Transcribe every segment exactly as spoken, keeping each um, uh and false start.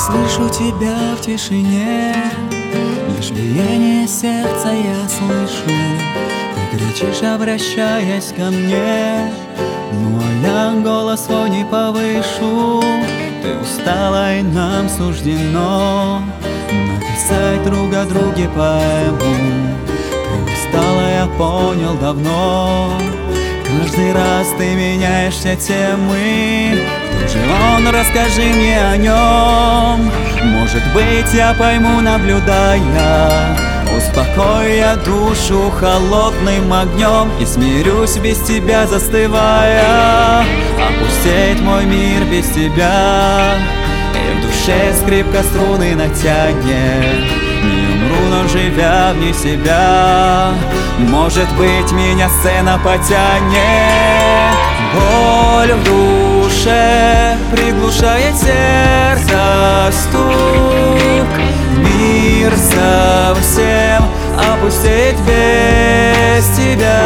слышу тебя в тишине, лишь биение сердца я слышу. Ты кричишь, обращаясь ко мне, ну а я голос свой не повышу. Ты устала, и нам суждено написать друг о друге поэму. Ты устала, я понял давно. Каждый раз ты меняешь все темы. Кто же он, расскажи мне о нем. Может быть, я пойму, наблюдая. Успокою я душу холодным огнем и смирюсь без тебя, застывая. Опустеет мой мир без тебя, и в душе скрипка струны натянет. Не умру, но живя вне себя, может быть, меня сцена потянет. Боль в душе приглушает сердце стук. Мир совсем опустеет без тебя.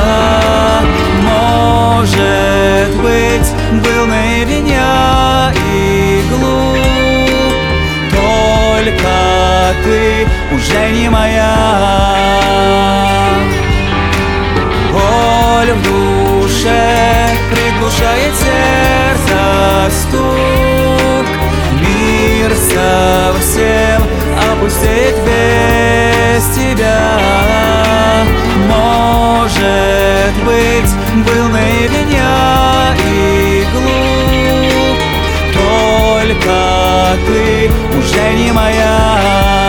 Может быть, был наивен я и глуп, только ты уже не моя. Боль в душе приглушает сердце стук. Мир совсем опустеет без тебя. Может быть, был наивен я и глуп, только ты уже не моя.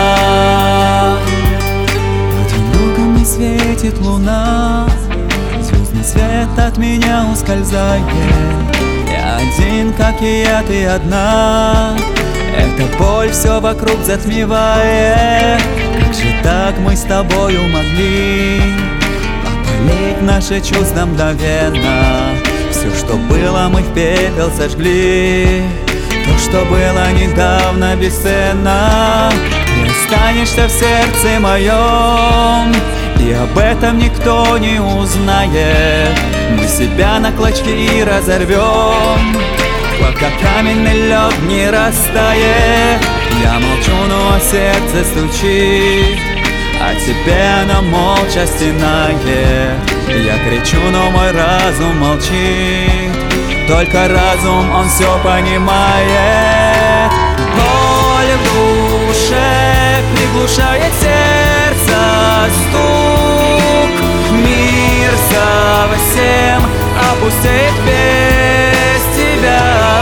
Одиноко мне светит луна, звездный свет от меня ускользает. Я один, как и я, ты одна. Эта боль все вокруг затмевает. Как же так мы с тобою могли опалить наши чувства мгновенно? Все, что было, мы в пепел сожгли. То, что было недавно, бесценно. Ты останешься в сердце моем, и об этом никто не узнает. Мы себя на клочки разорвем, пока каменный лед не растает. Я молчу, но сердце стучит, а тебе оно молча стенает. Я кричу, но мой разум молчит, только разум, он все понимает. Боль в душе приглушает сердце стук. Мир совсем опустеет без тебя.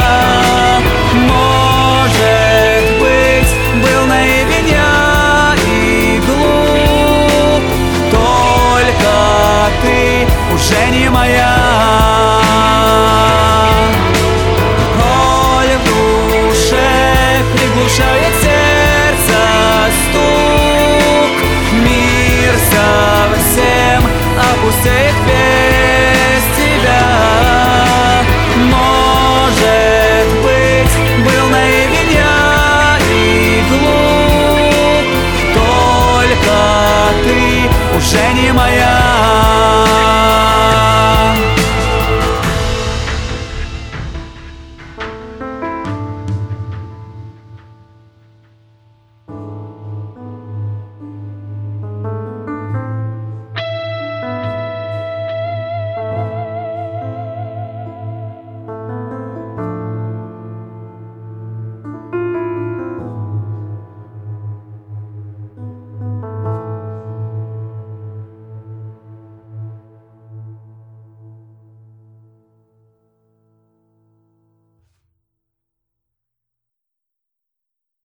Может быть, был наивен я и глуп, только ты уже не моя.